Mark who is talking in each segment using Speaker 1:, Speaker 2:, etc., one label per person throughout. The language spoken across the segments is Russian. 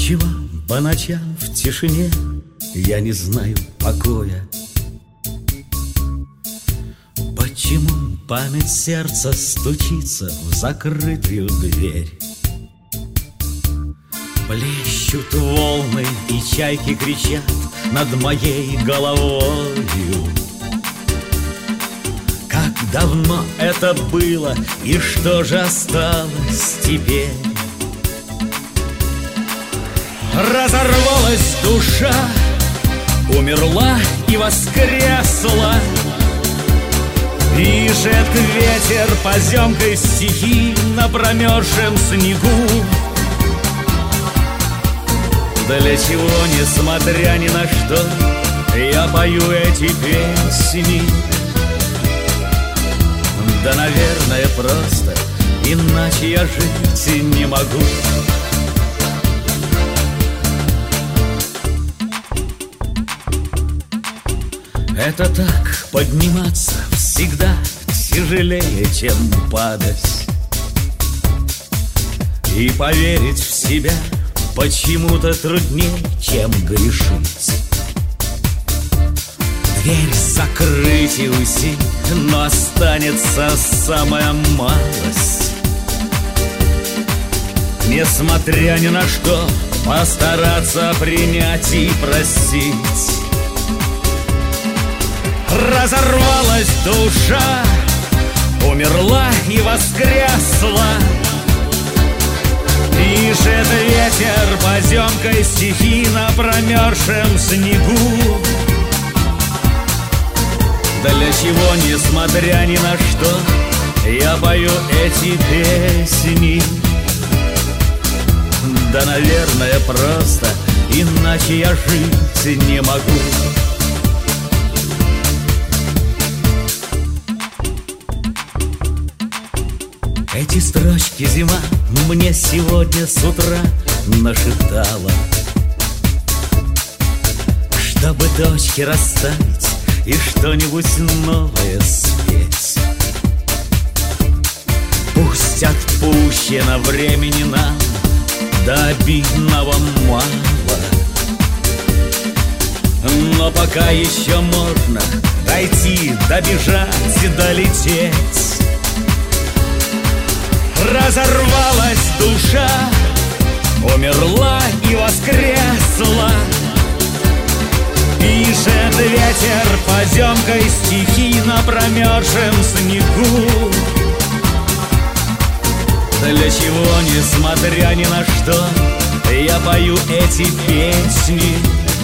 Speaker 1: Отчего по ночам в тишине я не знаю покоя? Почему память сердца стучится в закрытую дверь? Плещут волны и чайки кричат над моей головою. Как давно это было, и что же осталось теперь? Разорвалась душа, умерла и воскресла. Пишет ветер поземкой стихи на промерзшем снегу. Для чего, несмотря ни на что, я пою эти песни? Да, наверное, просто иначе я жить не могу. Это так, подниматься всегда тяжелее, чем падать. И поверить в себя почему-то труднее, чем грешить. Дверь закрыть и уйти, но останется самая малость. Несмотря ни на что, постараться принять и простить. Разорвалась душа, умерла и воскресла. Пишет ветер поземкой стихи на промерзшем снегу. Для чего, несмотря ни на что, я пою эти песни? Да, наверное, просто иначе я жить не могу. Эти строчки зима мне сегодня с утра нашептала, чтобы точки расставить и что-нибудь новое спеть. Пусть отпущено времени нам до обидного мало, но пока еще можно дойти, добежать, долететь. Разорвалась душа, умерла и воскресла. Пишет ветер поземкой стихи на промерзшем снегу. Для чего, несмотря ни на что, я пою эти песни?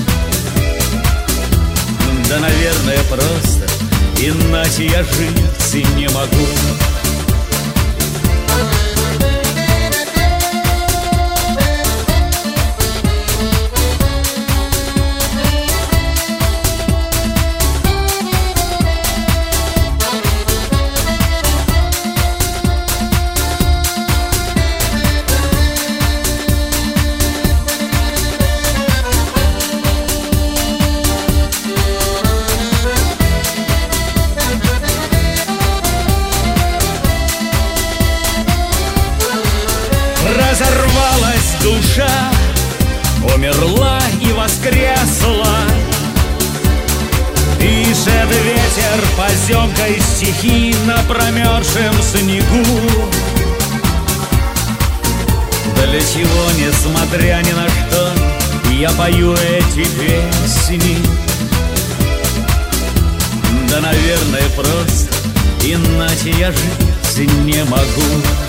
Speaker 1: Да, наверное, просто иначе я жить не могу. Разорвалась душа, умерла и воскресла. Пишет ветер поземкой стихи на промерзшем снегу. Для чего, несмотря ни на что, я пою эти песни? Да, наверное, просто иначе я жить не могу.